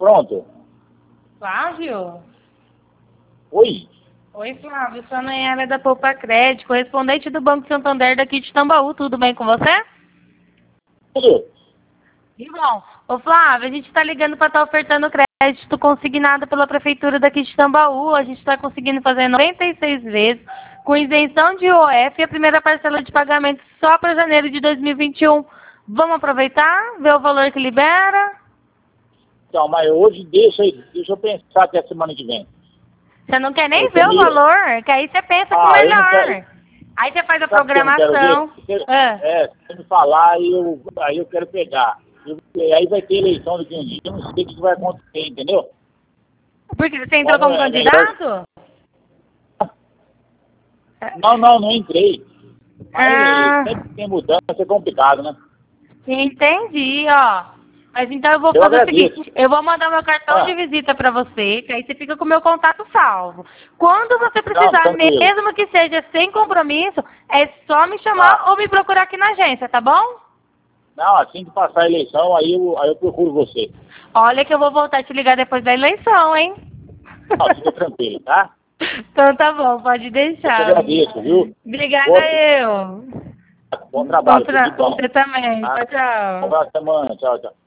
Pronto. Flávio? Oi. Oi, Flávio. Sou a Nayara da Poupa Crédito, correspondente do Banco Santander daqui de Tambaú. Tudo bem com você? Tudo. Que bom. Ô, Flávio, a gente está ligando para estar ofertando crédito consignado pela Prefeitura daqui de Tambaú. A gente está conseguindo fazer 96 vezes, com isenção de IOF e a primeira parcela de pagamento só para janeiro de 2021. Vamos aproveitar, ver o valor que libera? Então, mas hoje deixa eu pensar até a semana que vem. Você não quer nem ver o valor, que aí você pensa com melhor. Aí você faz a programação. Se me falar, aí eu quero pegar. Aí vai ter eleição daqui um dia, eu não sei o que vai acontecer, entendeu? Porque você entrou como candidato? Não entrei. Mas sempre que tem mudança é complicado, né? Entendi, ó. Mas então eu vou fazer o seguinte, eu vou mandar meu cartão de visita para você, que aí você fica com o meu contato salvo. Quando você precisar, mesmo que seja sem compromisso, é só me chamar ou me procurar aqui na agência, tá bom? Não, assim que passar a eleição, aí eu procuro você. Olha que eu vou voltar a te ligar depois da eleição, hein? Não, fica tranquilo, tá? Então tá bom, pode deixar. Eu te agradeço, viu? Obrigada eu. Bom trabalho, Você também. Tchau, tchau. Boa semana, tchau, tchau.